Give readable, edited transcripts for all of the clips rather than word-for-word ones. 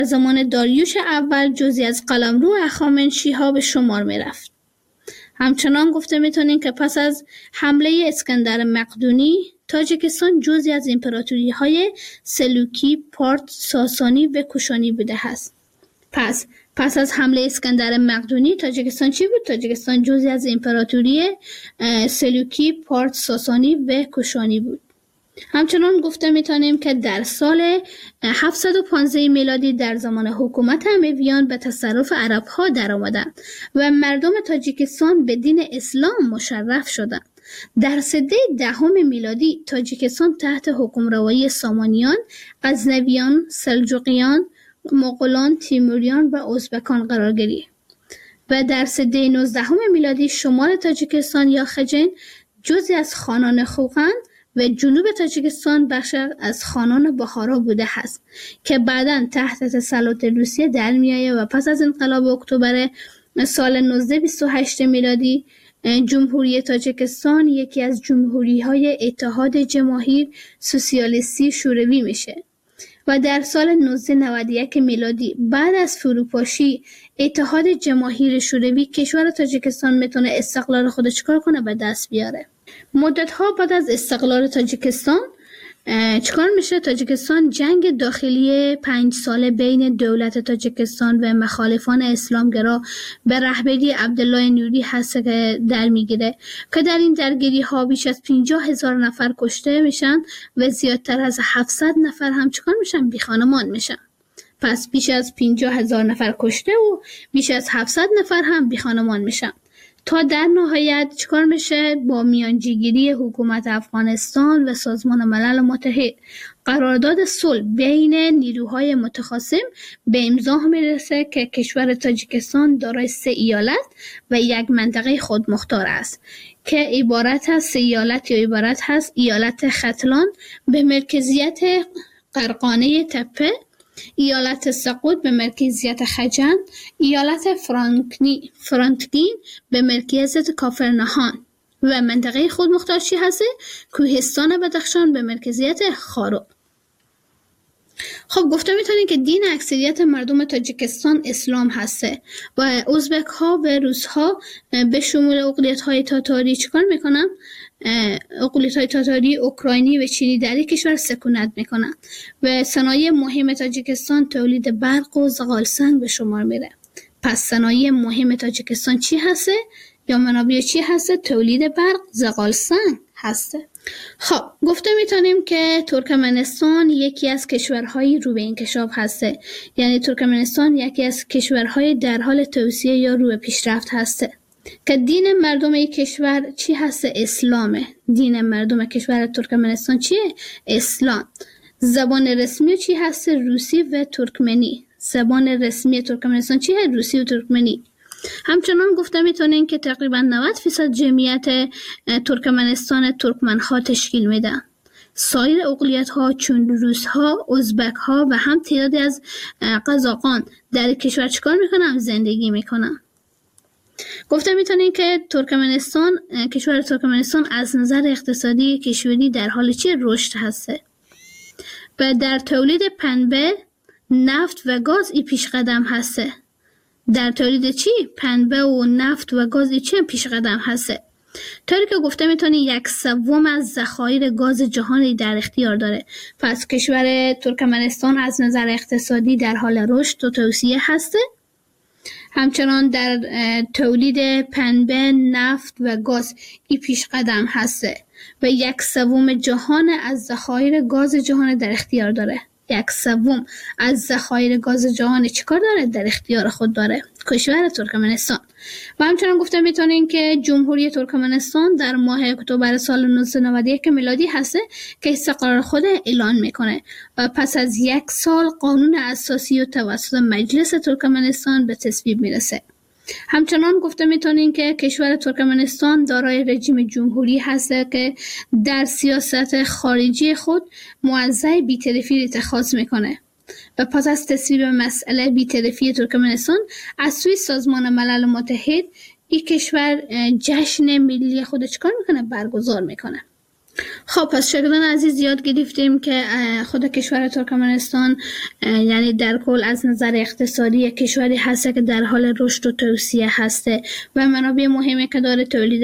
زمان داریوش اول جزئی از قلمرو هخامنشی‌ها به شمار می‌رفت. همچنان گفته میتونیم که پس از حمله اسکندر مقدونی تاجیکستان جزئی از امپراتوری‌های سلوکی، پارت، ساسانی و کوشانی بوده است. پس از حمله اسکندر مقدونی تاجیکستان چی بود؟ تاجیکستان جزئی از امپراتوری سلوکی، پارت، ساسانی و کوشانی بود. همچنان گفته میتونیم که در سال 715 میلادی در زمان حکومت امویان به تصرف عرب‌ها در آمدند و مردم تاجیکستان به دین اسلام مشرف شدند. در سده 10 میلادی تاجیکستان تحت حکمروایی سامانیان، غزنویان، سلجوقیان، مغولان، تیموریان و ازبکان قرار گرفت و در سده 19 میلادی شمال تاجیکستان یا خجن جزئی از خانان خوقند و جنوب تاجیکستان بخش از خانان بخارا بوده است که بعداً تحت تسلط روسیه در میآید و پس از انقلاب اکتبر سال 1928 میلادی جمهوری تاجیکستان یکی از جمهوری‌های اتحاد جماهیر سوسیالیستی شوروی میشه و در سال 1991 میلادی بعد از فروپاشی اتحاد جماهیر شوروی کشور تاجیکستان میتونه استقلال خودش چیکار کنه به دست بیاره. مدت‌ها بعد از استقلال تاجیکستان چیکار میشه؟ تاجیکستان جنگ داخلی 5 ساله بین دولت تاجیکستان و مخالفان اسلامگرا به رهبری عبدالله نوری هست که در میگیره که در این درگیری ها بیش از 50,000 نفر کشته میشن و زیادتر از 700 نفر هم چیکار میشن؟ بی خانمان میشن. پس بیش از 50,000 نفر کشته و بیش از 700 نفر هم بی خانمان میشن تا در نهایت چیکار میشه؟ با میانجیگیری حکومت افغانستان و سازمان ملل متحد قرارداد صلح بین نیروهای متخاصم به امضا میرسه که کشور تاجیکستان دارای 3 ایالت و 1 منطقه خودمختار است که عبارت از 3 ایالت یا عبارت هست ایالت ختلان به مرکزیت قرقانه تپه، ایالت سقوط به مرکزیت خجن، ایالت فرانکلین به مرکزیت کافرنهان و منطقه خودمختار چی هسته؟ کوهستان بدخشان به مرکزیت خارو. خب گفته میتونیم که دین اکثریت مردم تاجیکستان اسلام هسته و ازبک ها و روس ها به شمول اقلیت های تاتاری چیکار میکنن؟ اقلیت های تاتاری، اوکراینی و چینی در این کشور سکونت میکنن و صنایع مهم تاجیکستان تولید برق و زغال سنگ به شمار میره. پس صنایع مهم تاجیکستان چی هسته؟ یا منابع چی هسته؟ تولید برق، زغال سنگ هسته. خب گفته میتونیم که ترکمنستان یکی از کشورهای رو به انکشاف هسته، یعنی ترکمنستان یکی از کشورهای در حال توسعه یا رو به پیشرفت هسته که دین مردم این کشور چی هسته؟ اسلامه. دین مردم کشور ترکمنستان چیه؟ اسلام. زبان رسمی چی هسته؟ روسی و ترکمنی. زبان رسمی ترکمنستان چیه؟ روسی و ترکمنی. همچنان گفته میتونین که تقریبا 90% جمعیت ترکمنستان ترکمن ها تشکیل میدن. سایر اقلیت ها چون روس ها، ازبک ها و هم تعدادی از قزاقان در کشور چیکار میکنن؟ زندگی میکنن. گفته میتونین که کشور ترکمنستان از نظر اقتصادی کشوری در حال چی؟ رشد هسته و در تولید پنبه، نفت و گاز ای پیش قدم هسته. در تولید چی؟ پنبه و نفت و گاز ای چی پیش قدم هسته. طوری که گفته میتونی 1/3 از ذخایر گاز جهانی در اختیار داره. پس کشور ترکمنستان از نظر اقتصادی در حال رشد و توسعه هسته. همچنان در تولید پنبه، نفت و گاز ای پیش قدم هسته و 1/3 جهان از ذخایر گاز جهان در اختیار داره. 1/3 از ذخایر گاز جهان چیکار داره؟ در اختیار خود داره کشور ترکمنستان. و همچنان گفته میتونین که جمهوری ترکمنستان در ماه اکتبر سال 1991 میلادی هسته که استقلال خود اعلان میکنه و پس از 1 سال قانون اساسی و توسط مجلس ترکمنستان به تصویب میرسه. همچنان گفته میتونین که کشور ترکمنستان دارای رژیم جمهوری هسته که در سیاست خارجی خود موضع بی‌طرفی اتخاذ میکنه و پس از تصویب مسئله بی‌طرفی ترکمنستان از سوی سازمان ملل متحد این کشور جشن ملی خود چکار میکنه؟ برگزار میکنه. خب پس شاگردان عزیز یاد گرفتیم که خود کشور ترکمنستان یعنی در کل از نظر اقتصادی کشوری هسته که در حال رشد و توسعه هسته و منابع مهمی که داره تولید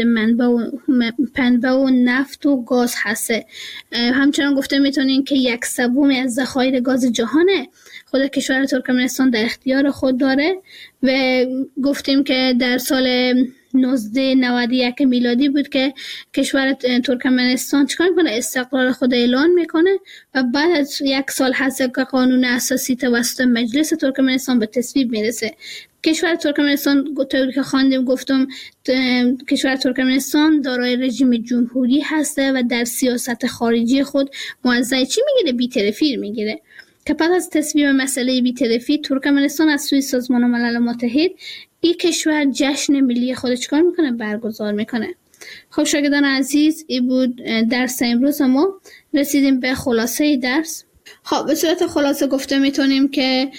پنبه و نفت و گاز هسته. همچنان گفته میتونیم که 1/3 از ذخایر گاز جهانه خود کشور ترکمنستان در اختیار خود داره و گفتیم که در سال 1991 میلادی بود که کشور ترکمنستان چیکار میکنه؟ استقلال خود اعلان میکنه و بعد از 1 سال هست که قانون اساسی توسط مجلس ترکمنستان به تصویب میرسه. کشور ترکمنستان طوری که خواندیم گفتم کشور ترکمنستان دارای رژیم جمهوری هسته و در سیاست خارجی خود موضع چی میگیره؟ بی‌طرفی میگیره که پس از تصویب مسئله بی‌طرفی ترکمنستان از سوی سازمان ملل متحد این کشور جشن ملی خود چکار میکنه؟ برگزار میکنه. خب شاگردان عزیز این بود درس امروز ما. رسیدیم به خلاصه درس. خب به صورت خلاصه گفته میتونیم که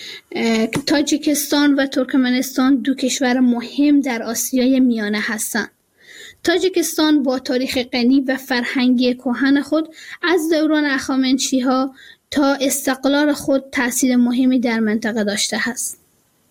تاجیکستان و ترکمنستان دو کشور مهم در آسیای میانه هستند. تاجیکستان با تاریخ غنی و فرهنگی کهن خود از دوران هخامنشی‌ها تا استقلال خود تأثیر مهمی در منطقه داشته است.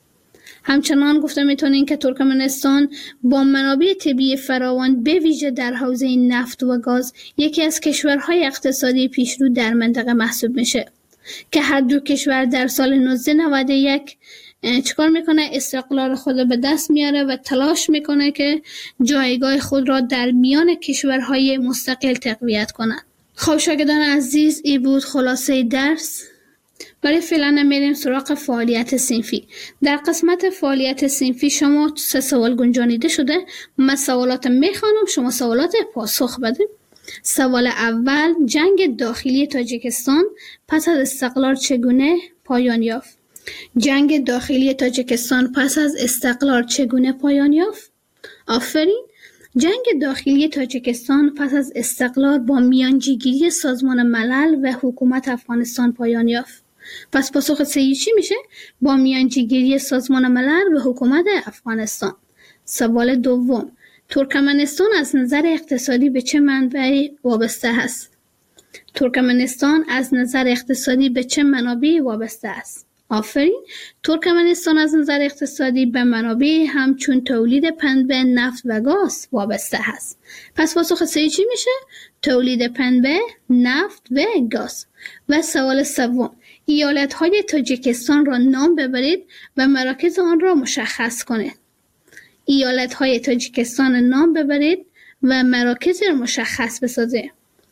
همچنان گفته میتونیم که ترکمنستان با منابع طبیعی فراوان به ویژه در حوزه نفت و گاز یکی از کشورهای اقتصادی پیشرو در منطقه محسوب میشه که هر دو کشور در سال 1991 چیکار میکنه؟ استقلال خود به دست میاره و تلاش میکنه که جایگاه خود را در میان کشورهای مستقل تقویت کنند. خب شاگردان عزیز این بود خلاصه درس. برای فعلا میریم سراغ فعالیت صنفی. در قسمت فعالیت صنفی شما 3 سوال گنجانیده شده. من سوالات میخوانم، شما سوالات پاسخ بده. سوال اول: جنگ داخلی تاجیکستان پس از استقلال چگونه پایان یافت؟ جنگ داخلی تاجیکستان پس از استقلال چگونه پایان یافت؟ آفرین. جنگ داخلی تاجیکستان پس از استقلال با میانجیگیری سازمان ملل و حکومت افغانستان پایان یافت. پس پاسخ صحیح چی میشه؟ با میانجیگیری سازمان ملل و حکومت افغانستان. سوال دوم: ترکمنستان از نظر اقتصادی به چه منبعی وابسته است؟ ترکمنستان از نظر اقتصادی به چه منابعی وابسته است؟ آفرین. ترکمنستان از نظر اقتصادی به منابع همچون تولید پنبه، نفت و گاز وابسته است. پس پاسخ صحیح چی میشه؟ تولید پنبه، نفت و گاز. و سوال سوم: ایالت‌های تاجیکستان را نام ببرید و مراکز آن را مشخص کنید. ایالت‌های تاجیکستان نام ببرید و مراکز را مشخص بسازید.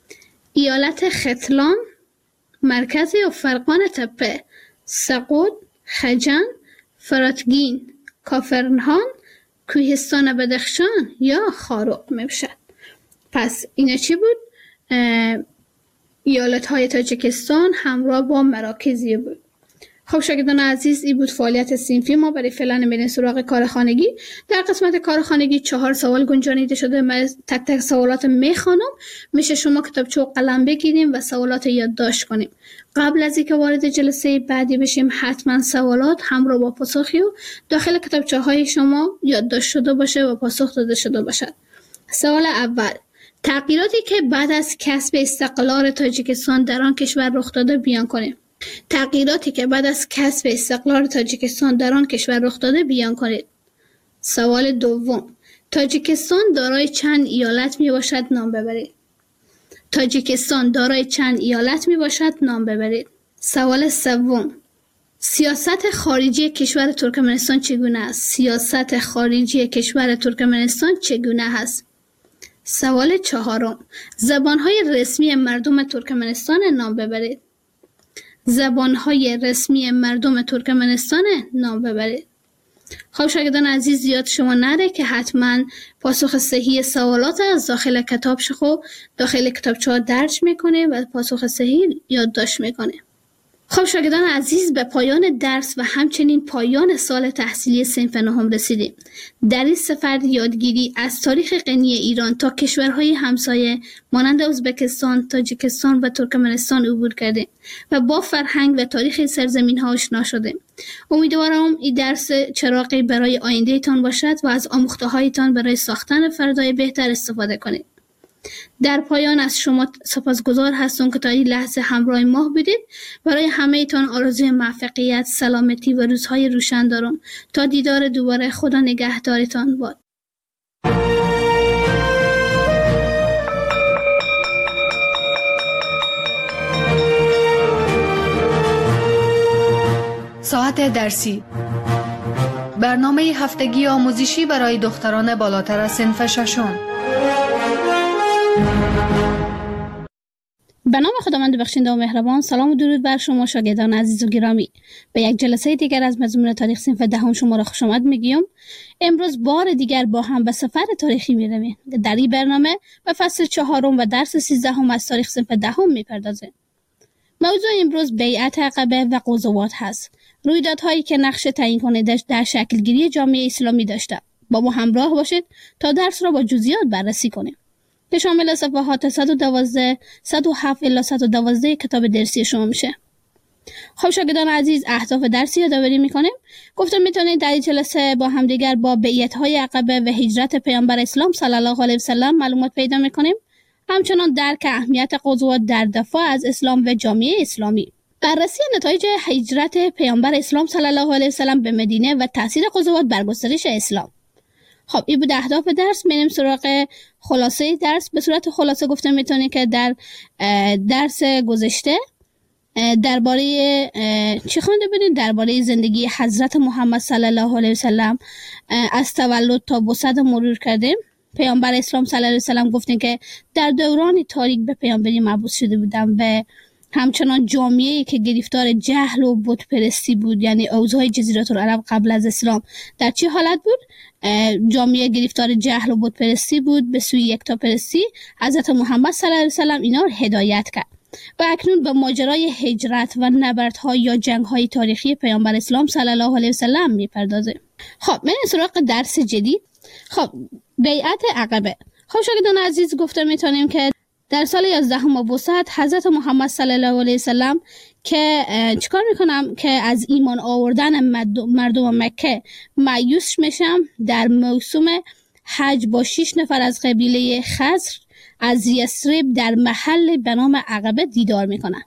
ایالت ختلان، مرکز و فرقان تپه، سقوط، خجن، فراتگین، کافرنهان، کوهستان بدخشان یا خاروق میباشد. پس اینا چی بود؟ ایالت‌های تاجیکستان همراه با مراکزی بود. خب شاگردان عزیز این بود فعالیت صنفی ما. برای فعلا میریم سراغ کار خانگی. در قسمت کار خانگی 4 سوال گنجانیده شده. من تک تک سوالات میخوانم. میشه شما کتابچه و قلم بگیریم و سوالات یادداشت کنیم. قبل از اینکه وارد جلسه بعدی بشیم حتما سوالات همراه با پاسخی و داخل کتابچه های شما یادداشت شده باشه و پاسخ داده شده باشد. سوال اول: تغییراتی که بعد از کسب استقلال تاجیکستان در آن کشور رخ داده بیان کنید. تغییراتی که بعد از کسب استقلال تاجیکستان در آن کشور رخ داده بیان کنید. سوال دوم: تاجیکستان دارای چند ایالت می باشد؟ نام ببرید. تاجیکستان دارای چند ایالت می باشد؟ نام ببرید. سوال سوم: سیاست خارجی کشور ترکمنستان چگونه است؟ سیاست خارجی کشور ترکمنستان چگونه است؟ سوال چهارم: زبانهای رسمی مردم ترکمنستان نام ببرید. زبانهای رسمی مردم ترکمنستان نام ببرید. خب شاگردان عزیز زیاد شما نره که حتما پاسخ صحیح سوالات از داخل داخل کتابچه ها درج میکنه و پاسخ صحیح یادداشت میکنه. خب شاگردان عزیز به پایان درس و همچنین پایان سال تحصیلی صنف نهم رسیدیم. در این سفر یادگیری از تاریخ غنی ایران تا کشورهای همسایه مانند ازبکستان، تاجیکستان و ترکمنستان عبور کردیم و با فرهنگ و تاریخ سرزمین ها آشنا شدیم. امیدوارم این درس چراغی برای آینده تان باشد و از آموخته هایتان برای ساختن فردای بهتر استفاده کنید. در پایان از شما سپاسگزار هستم که تا این لحظه همراه ما بودید. برای همه تان آرزوی موفقیت، سلامتی و روزهای روشن دارم. تا دیدار دوباره، خدا نگهدارتان باد. ساعت درسی، برنامه هفتگی آموزشی برای دختران بالاتر از صنف ششم. به نام خداوند بخشنده و مهربان. سلام و درود بر شما شاگردان عزیز و گرامی. به یک جلسه دیگر از مضمون تاریخ صنف دهم شما را خوش آمد میگیم. امروز بار دیگر با هم به سفر تاریخی میرویم. در این برنامه به فصل 4 و درس 13 از تاریخ صنف دهم میپردازیم. موضوع امروز بیعت عقبه و غزوات هست. رویدادهایی که نقش تعیین کننده در شکلگیری جامعه اسلامی داشته. با ما همراه باشید تا درس را با جزئیات بررسی کنیم که شامل صفحات 112 107 الی 112 کتاب درسی شما میشه. خب شاگردان عزیز، اهداف درسی یادآوری میکنیم. گفتم میتونید در این جلسه با همدیگر با بیعت‌های عقبه و هجرت پیامبر اسلام صلی الله علیه و سلم معلومات پیدا میکنیم. همچنان درک اهمیت غزوات در دفاع از اسلام و جامعه اسلامی. بررسی نتایج هجرت پیامبر اسلام صلی الله علیه و سلم به مدینه و تاثیر غزوات بر گسترش اسلام. خب این بود اهداف درس. میریم سراغ خلاصه درس. به صورت خلاصه گفتم میتونید که در درس گذشته درباره چی خوانده بودیم؟ درباره زندگی حضرت محمد صلی الله علیه و سلم از تولد تا بعثت مرور کردیم. پیامبر اسلام صلی الله علیه و سلم گفتیم که در دوران تاریک به پیامبری مبعوث شده بودند و همچنان جامعه‌ای که گرفتار جهل و بت پرستی بود، یعنی اوضاع جزیره العرب قبل از اسلام در چه حالت بود؟ جامعه گرفتار جهل و بت پرستی بود، به سوی یکتاپرستی. حضرت محمد صلی الله علیه و سلم اینا رو هدایت کرد و اکنون به ماجرای هجرت و نبردها یا جنگ‌های تاریخی پیامبر اسلام صلی الله علیه و سلم می‌پردازه. خب من سراغ درس جدید. خب بیعت عقبه. خب شاگردان عزیز، گفتم میتونیم که در سال 11 بعثت حضرت محمد صلی الله علیه و سلم که چیکار میکنم که از ایمان آوردن مردم مکه مایوس میشم، در موسم حج با 6 نفر از قبیله خزر از یثرب در محل به نام عقبه دیدار میکنم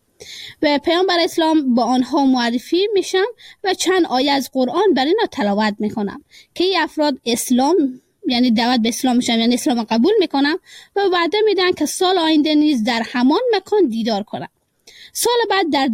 و پیامبر اسلام با آنها معرفی میشم و چند آیه از قرآن بر اینا تلاوت میکنم که این افراد اسلام، یعنی دعوت به اسلام میشن، یعنی اسلام قبول میکنم و وعده میدن که سال آینده نیز در همان مکان دیدار کنم. سال بعد در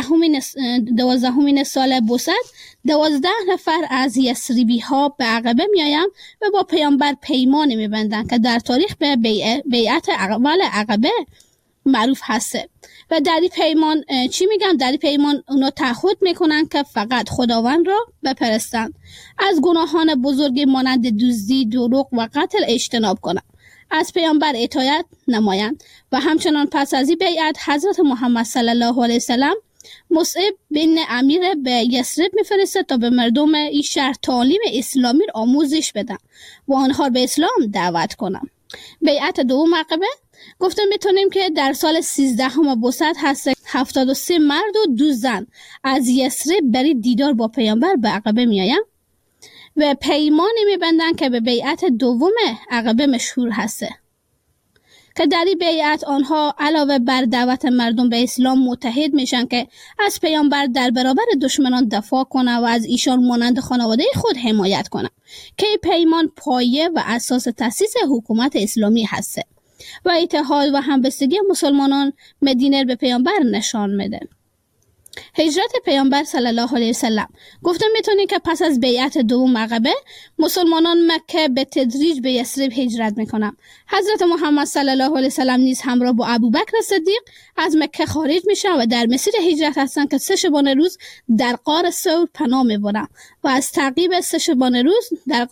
12مین سال بعثت 12 نفر از یثربی ها به عقبه میایم و با پیامبر پیمان میبندن که در تاریخ به بیعت عقبه معروف هسته. و در این پیمان چی میگم؟ در این پیمان اونا تعهد میکنن که فقط خداوند را بپرستند، از گناهان بزرگی مانند دزدی، دروغ و قتل اجتناب کنند، از پیامبر اطاعت نمایند. و همچنان پس از این بیعت حضرت محمد صلی الله علیه وسلم مصعب بن امیر به یثرب میفرسته تا به مردم این شهر تعالیم اسلامی را آموزش بدن و آنها به اسلام دعوت کنند. بیعت دوم عقبه گفتم میتونیم که در سال 13 بعثت هست 73 مرد و 2 زن از یثرب برای دیدار با پیامبر به عقبه میایم و پیمانی میبندن که به بیعت دوم عقبه مشهور هسته که در این بیعت آنها علاوه بر دعوت مردم به اسلام متحد میشن که از پیامبر در برابر دشمنان دفاع کنه و از ایشان مانند خانواده خود حمایت کنه که پیمان پایه و اساس تأسیس حکومت اسلامی هسته و اتحاد و همبستگی مسلمانان مدینه به پیامبر نشان میده. هجرت پیامبر صلی الله علیه وسلم گفتم میتونی که پس از بیعت دوم عقبه مسلمانان مکه به تدریج به یثرب هجرت میکنن. حضرت محمد صلی الله علیه وسلم نیز همراه با ابوبکر صدیق از مکه خارج میشن و در مسیر هجرت هستن که 3 شبانه روز در غار ثور پناه میبرن و از تعقیب 3 شبانه روز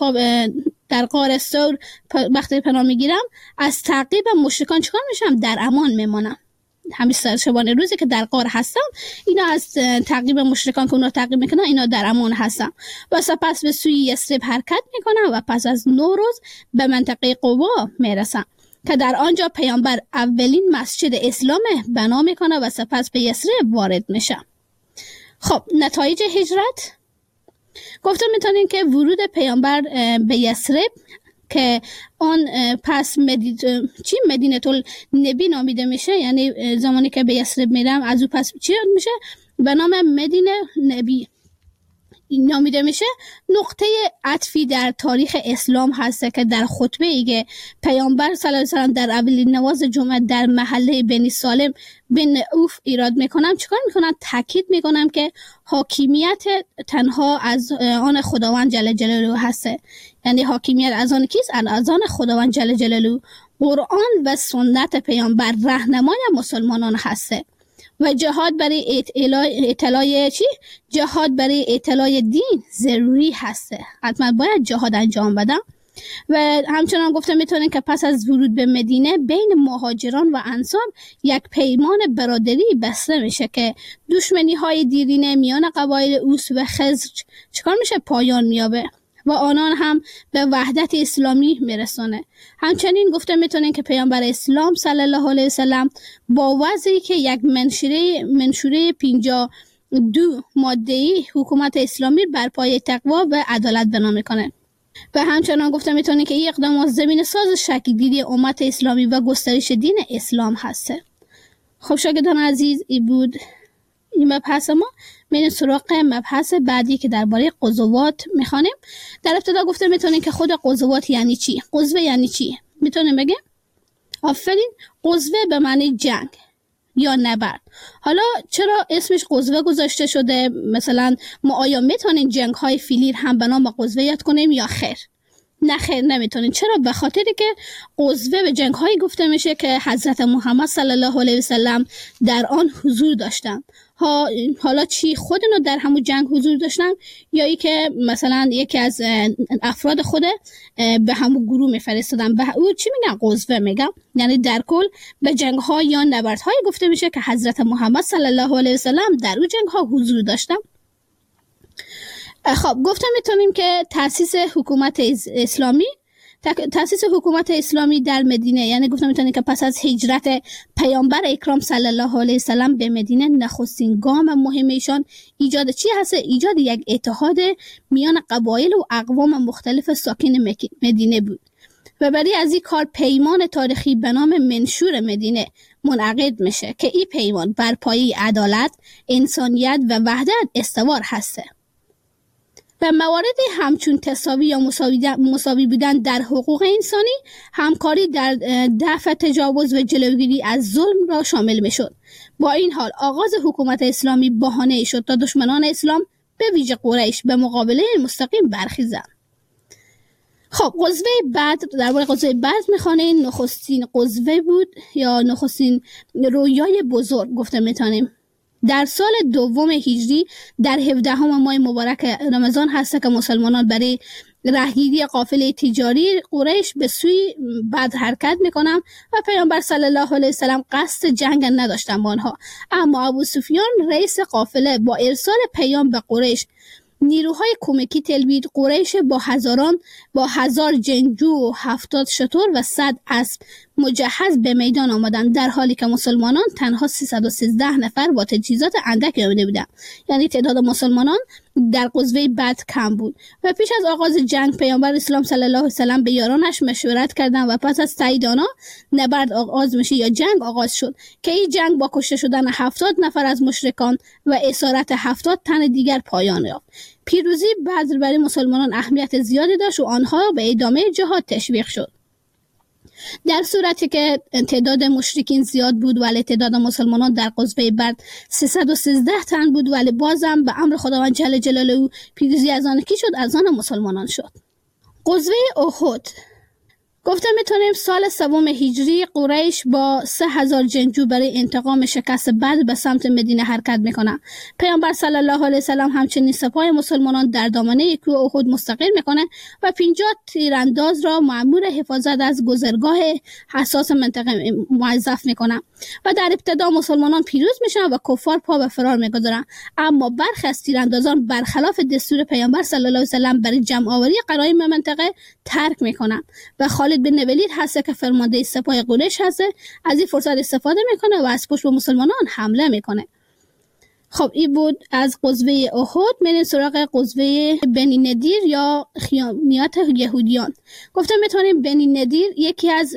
در غار ثور وقتی پناه میگیرم از تعقیب مشرکان چیکار میشم؟ در امان میمونم. همین 3 شبانه روزی که در غار هستم اینا از تعقیب مشرکان که اونا تعقیب میکنن اینا در امان هستن و سپس به سوی یثرب حرکت میکنن و پس از 9 روز به منطقه قبا میرسن که در آنجا پیامبر اولین مسجد اسلام بنا میکنه و سپس به یثرب وارد میشه. خب نتایج هجرت گفتم میتونین که ورود پیامبر به یثرب که آن پس مدینه النبی نامیده میشه، یعنی زمانی که به یثرب میرم از او پس چی میشه؟ به نام مدینه نبی نامیده میشه. نقطه عطفی در تاریخ اسلام هست که در خطبه ای که پیامبر صلی الله علیه و سلم در اولین نماز جمعه در محله بنی سالم بن اوف ایراد میکنم. چیکار میکنم؟ تاکید میکنم که حاکمیت تنها از آن خداوند جل جلاله هست. یعنی حاکمیت از آن کیست؟ از آن خداوند جل جلاله. قرآن و سنت پیامبر راهنمای مسلمانان هسته و جهاد برای جهاد برای اطلاع دین ضروری هسته. حتما باید جهاد انجام بدم. و همچنان گفته میتونین که پس از ورود به مدینه بین مهاجران و انصار یک پیمان برادری بسته میشه که دشمنی های دیرینه میان قبایل اوس و خزرج چکار میشه؟ پایان میابه و آنان هم به وحدت اسلامی میرسونه. همچنین گفته میتونین که پیامبر اسلام صلی الله علیه وسلم با وضعی که یک منشوره 52 ماده‌ای حکومت اسلامی بر پایه تقوا و عدالت بنا میکنه. و همچنان گفته میتونین که این اقدامات زمین ساز شکل‌گیری امت اسلامی و گسترش دین اسلام هسته. خب شاگردان عزیز، این بود این مبحث ما. میریم سراغ مبحث بعدی که درباره غزوات میخوانیم. در ابتدا گفته میتونین که خود غزوات یعنی چی؟ غزوه یعنی چی؟ میتونیم بگیم؟ آفرین. غزوه به معنی جنگ یا نبرد. حالا چرا اسمش غزوه گذاشته شده؟ مثلا ما آیا میتونین جنگ های فیلیر هم به نام غزوه یاد کنیم یا خیر؟ نه خیر، نمیتونین. چرا؟ به خاطری که غزوه به جنگ هایی گفته میشه که حضرت محمد صلی الله علیه وسلم در آن حضور داشتن. حالا چی خودنو در همون جنگ حضور داشتن یا ای که مثلا یکی از افراد خود به همون گروه میفرستادن، به او چی میگن؟ غزوه میگن. یعنی در کل به جنگ ها یا نبرد های گفته میشه که حضرت محمد صلی الله علیه وسلم در اون جنگ ها حضور داشتن. خب گفته میتونیم که تأسیس حکومت اسلامی در مدینه، یعنی گفته میتونیم که پس از هجرت پیامبر اکرام صلی الله علیه وسلم به مدینه نخستین گام مهم ایشان ایجاد چی هست؟ ایجاد یک اتحاد میان قبایل و اقوام مختلف ساکن مدینه بود و برای از این کار پیمان تاریخی به نام منشور مدینه منعقد میشه که این پیمان بر پایه عدالت، انسانیت و وحدت استوار هسته. و مواردی همچون تساوی یا مساوی بودن در حقوق انسانی، همکاری در دفع تجاوز و جلوگیری از ظلم را شامل میشد. با این حال آغاز حکومت اسلامی بهانه شد تا دشمنان اسلام به ویژه قریش به مقابله مستقیم برخیزند. خب غزوه بدر، درباره غزوه بدر میخوانیم. نخستین غزوه بود یا نخستین رویای بزرگ گفته میتونیم. در سال دوم هجری در 17 ماه مبارک رمضان هست که مسلمانان برای راهگیری قافله تجاری قریش به سوی بدر حرکت میکنن و پیامبر صلی الله علیه وسلم قصد جنگ نداشتن با آنها، اما ابو سفیان رئیس قافله با ارسال پیام به قریش نیروهای کمکی تلبید. قریش با 1000 جنگجو و 70 شتر و 100 اسب مجهز به میدان آمدند، در حالی که مسلمانان تنها 313 نفر با تجهیزات اندک آمده بودند. یعنی تعداد مسلمانان در غزوه بدر کم بود. و پیش از آغاز جنگ پیامبر اسلام صلی الله علیه وسلم به یارانش مشورت کردند و پس از تایید آنها نبرد آغاز میشه یا جنگ آغاز شد که این جنگ با کشته شدن 70 نفر از مشرکان و اسارت 70 تن دیگر پایان یافت. پیروزی بدر برای مسلمانان اهمیت زیادی داشت و آنها به ادامه جهاد تشویق شد. در صورتی که تعداد مشرکین زیاد بود ولی تعداد مسلمانان در غزوه بدر 313 تن بود، ولی بازم به امر خداوند جل جلاله پیروزی از آن کی شد؟ از آن مسلمانان شد. غزوه احد گفته میتونیم سال سوم هجری قریش با 3000 جنگجو برای انتقام شکست بدر به سمت مدینه حرکت میکنه. پیامبر صلی الله علیه وسلم همچنین سپاه مسلمانان در دامنه کوه احد مستقر میکنه و 50 تیرانداز را مأمور حفاظت از گذرگاه حساس منطقه موظف میکنه و در ابتدا مسلمانان پیروز میشن و کفار پا به فرار میگذارن، اما برخی از تیراندازان برخلاف دستور پیامبر صلی الله علیه وسلم برای جمع آوری غنایم منطقه ترک میکنن و خالد بن ولید هست که فرمانده سپاه قریش هست از این فرصت استفاده میکنه و از پشت به مسلمانان حمله میکنه. خب این بود از غزوه احد. میریم سراغ غزوه بنی نضیر یا خیانیات یهودیان. گفتم میتونیم بنی نضیر یکی از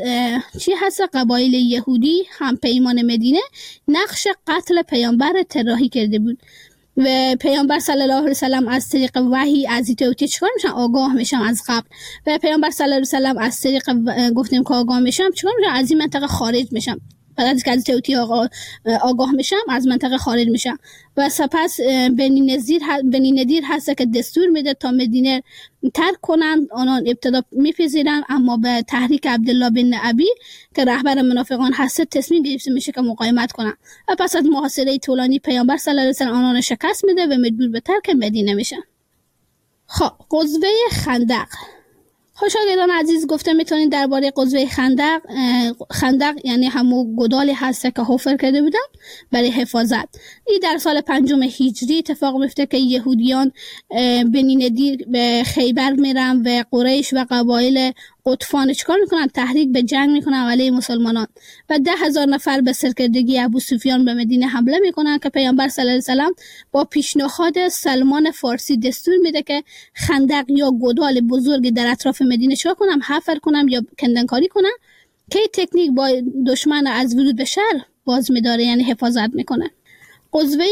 قبایل یهودی هم پیمان مدینه نقش قتل پیامبر طراحی کرده بود و پیامبر صلی الله علیه و سلم از طریق وحی از ایتوتی چیکار میشن؟ آگاه میشن از قبل. و پیامبر صلی الله علیه و سلم از طریق گفتیم که آگاه میشن چیکار میشن؟ از این منطقه خارج میشن. بعد از که از تئوتی آگاه میشم از منطقه خارج میشم و سپس بنی نضیر هست که دستور میده تا مدینه ترک کنند. آنان ابتدا میپذیرن اما به تحریک عبدالله بن ابی که رهبر منافقان هست تصمیم گرفته میشه که مقاومت کنن و پس از محاصره طولانی پیامبر صلی الله علیه و سلم آنان شکست میده و مجبور به ترک مدینه میشن. خب غزوه خندق. خوشاگردان عزیز گفته میتونید درباره غزوه خندق یعنی همون گودالی هست که حفر کرده بودن برای حفاظت. این در سال 5 هجری اتفاق میفته که یهودیان بنی نضیر به خیبر میرن و قریش و قبایل قطفان چیکار میکنن؟ تحریک به جنگ میکنن علیه مسلمانان و 10,000 نفر به سرکردگی ابو سفیان به مدینه حمله میکنن که پیامبر صلی الله علیه و سلم با پیشنهاد سلمان فارسی دستور میده که خندق یا گودال بزرگی در اطراف مدینه چیکار کنم؟ حفر کنم یا کندنکاری کنم که تکنیک با دشمن از ورود به شهر باز میداره، یعنی حفاظت میکنه. غزوه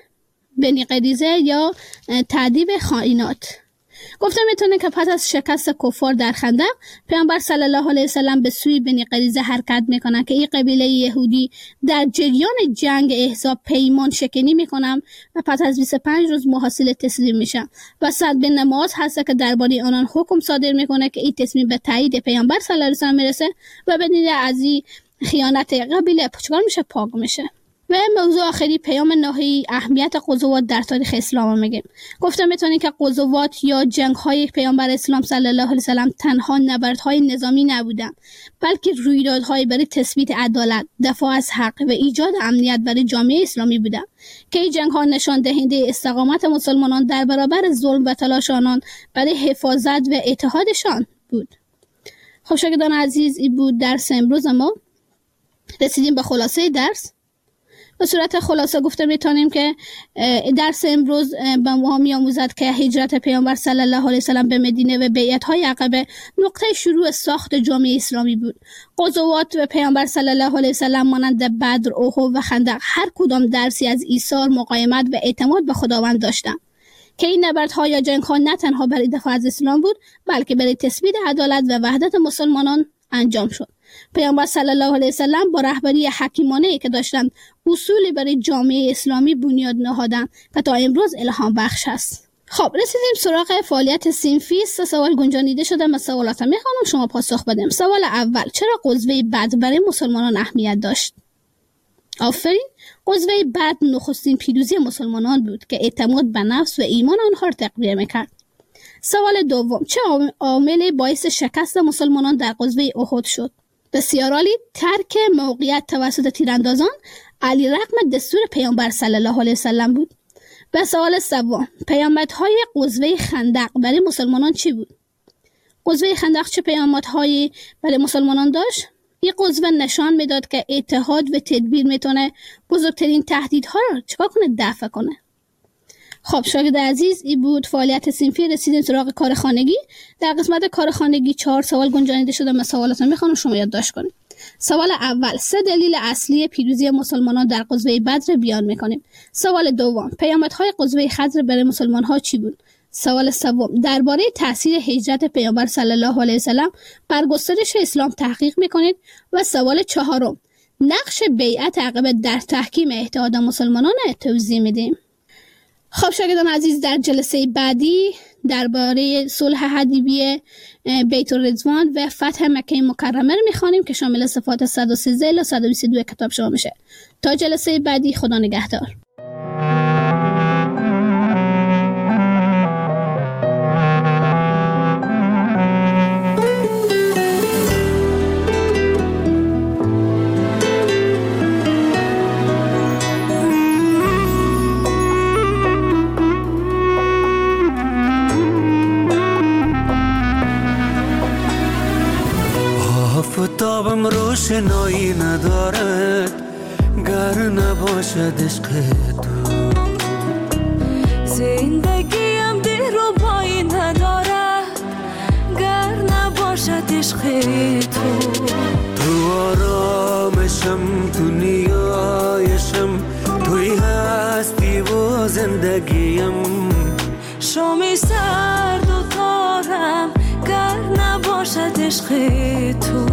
بنی قریظه یا تعذیب خائنات. گفتم میتونه که پس از شکست کفار در خندق پیامبر صلی الله علیه و سلم به سوی بنی قریظه حرکت میکنن که این قبیله یهودی در جریان جنگ احزاب پیمان شکنی میکنن و پس از 25 روز محاصره تسلیم میشن و سعد بن معاذ هست که درباره آنان حکم صادر میکنه که این تصمیم به تایید پیامبر صلی الله علیه و سلم میرسه و بدون از این خیانت قبیله چیکار میشه؟ پاک میشه. و موضوع آخری پیام نهایی اهمیت غزوات در تاریخ اسلام میگیم. گفتم میتونید که غزوات یا جنگ‌های پیامبر اسلام صلی الله علیه و سلم تنها نبردهای نظامی نبودند، بلکه رویدادهای برای تثبیت عدالت، دفاع از حق و ایجاد امنیت برای جامعه اسلامی بودند که این جنگ‌ها نشان دهنده استقامت مسلمانان در برابر ظلم و تلاش آنان برای حفاظت و اتحادشان بود. خب شاگردان عزیز، این بود درس امروز ما. رسیدیم به خلاصه درس. به صورت خلاصه گفته میتونیم که درس امروز به ما می‌آموزد که هجرت پیامبر صلی الله علیه و سلم به مدینه و بیعت‌های عقبه نقطه شروع ساخت جامعه اسلامی بود. غزوات و پیامبر صلی الله علیه و سلم مانند بدر، احد و خندق هر کدام درسی از ایثار، مقاومت و اعتماد به خداوند داشتند که این نبردها یا جنگ‌ها نه تنها برای دفاع از اسلام بود بلکه برای تثبیت عدالت و وحدت مسلمانان انجام شد. پیامبر صلی الله علیه و سلم با رهبری حکیمانه‌ای که داشتند اصولی برای جامعه اسلامی بنیاد نهادند که تا امروز الهام بخش است. خب رسیدیم سراغ فعالیت صنفی. 3 سوال گنجانیده شده. من سوالاتم میخوانم شما پاسخ بدیم. سوال اول: چرا غزوه بدر برای مسلمانان اهمیت داشت؟ آفرین. غزوه بدر نخستین پیروزی مسلمانان بود که اعتماد به نفس و ایمان آنها را تقویت می‌کرد. سوال دوم: چه عاملی باعث شکست مسلمانان در غزوه احد شد؟ بسیار عالی. ترک موقعیت توسط تیراندازان علیرغم دستور پیامبر صلی الله علیه و سلم بود. و سوال سوم: پیامدهای غزوه خندق برای مسلمانان چی بود؟ غزوه خندق چه پیامدهایی برای مسلمانان داشت؟ این غزوه نشان میداد که اتحاد و تدبیر میتونه بزرگترین تهدیدها رو چیکار کنه؟ دفع کنه. خب شاگرد عزیز، این بود فعالیت صنفی. رسیدیم سراغ کار خانگی. در قسمت کار خانگی 4 سوال گنجانیده شده. من سوالاتو میخوام شما یادداشت کنید. سوال اول: 3 دلیل اصلی پیروزی مسلمانان در غزوه بدر بیان میکنیم. سوال دوم: پیامدهای غزوه خندق برای مسلمان‌ها چی بود؟ سوال سوم: درباره تاثیر هجرت پیامبر صلی الله علیه و سلم بر گسترش اسلام تحقیق میکنید. و سوال چهارم: نقش بیعت عقبه در تحکیم اتحاد مسلمانان توضیح میدیم. خب شاگردان عزیز، در جلسه بعدی درباره صلح حدیبیه، بیت الرضوان و فتح مکه مکرمه رو میخوانیم که شامل صفحات 113 الی 122 کتاب شما میشه. تا جلسه بعدی، خدا نگهدار. آفتابم روشنایی ندارد گر نباشد عشق تو. عشق تو آرامشم، تو نیایشم، توی هستی و زندگیم. شامی سرد و تارم گر نباشد عشق تو.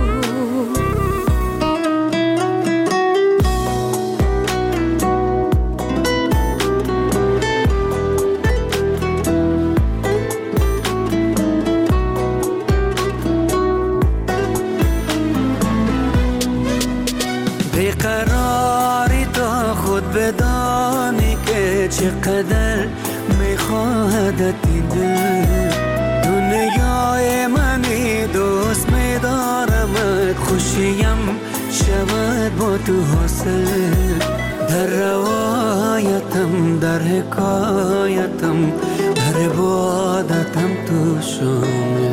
بیقراری تا خود بدانی که چقدر میخواهدت این دل. دنیای منی، دوست میدارمت، خوشیم شود با تو حاصل. در روایتم، در حکایتم، در عبادتم تو شامل.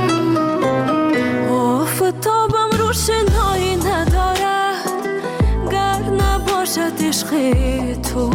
آفتابم روشنایی ندارد گر نباشد عشق تو.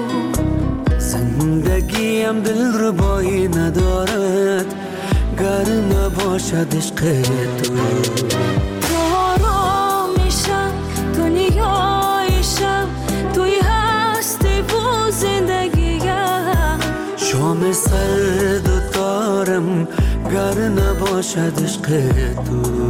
زندگیم دلربایی ندارد گر نباشد عشق تو. تو آرامیشم، تو نیایشم، توی هستی و زندگیم. شام سرد و تارم گر نباشد عشق تو.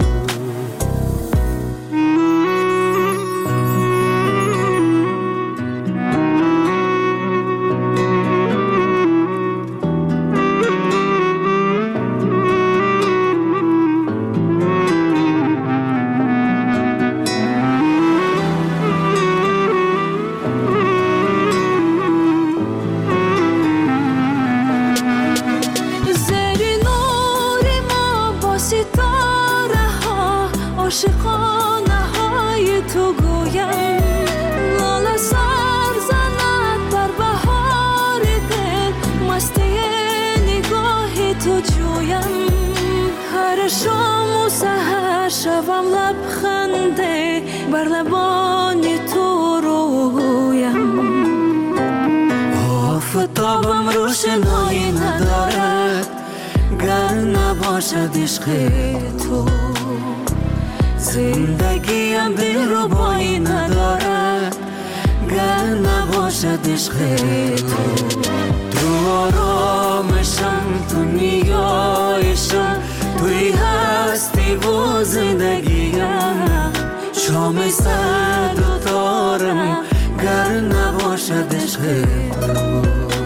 عاشقانه های تو گویم، لاله سر زند در بهار دل، مستی نگاه تو جویم. هر شام و سحر شوم لبخنده بر لبان تو رویم. آفتابم روشنایی ندارد گر نباشد عشق تو. زندگیم دلربایی ندارد گر نباشد عشق تو. تو آرامشم، تو نیایشم، توی هستی و زندگیم. شام سرد و تارم گر نباشد عشق تو.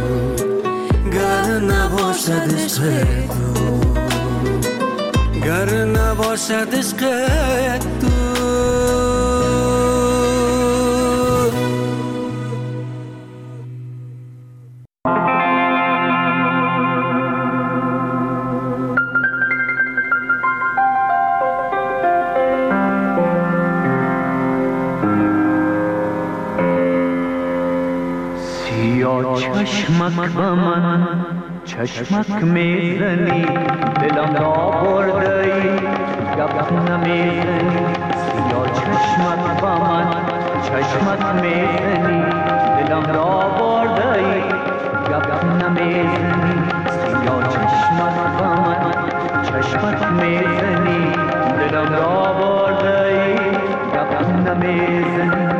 گر نباشد عشق تو. گر نباشد عشق تو. سیاه چشمک به من چشمک میزنی، دلم را برده ای گپ نمیزنی. سیاه چشمک به من چشمک میزنی، دلم را برده ای گپ نمیزنی. سیاه چشمک به من چشمک میزنی، دلم را برده ای گپ نمیزنی.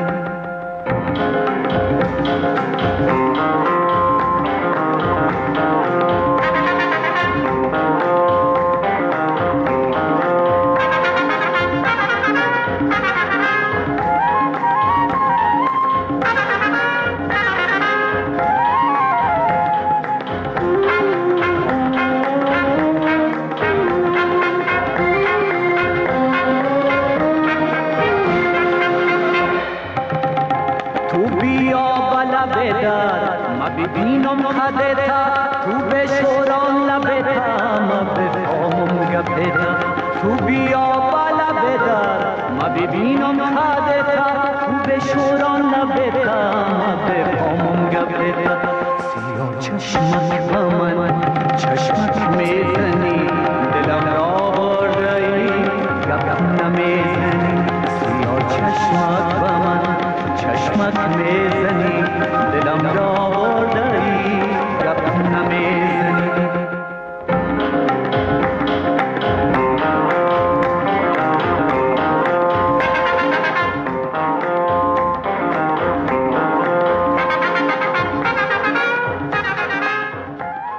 ببینم خدتا تو بشوران لبتا ما بفهمم گپتا. تو بیا بالا بدار ما ببینم خدتا تو بشوران لبتا ما بفهمم گپتا. سیاه چشمک به من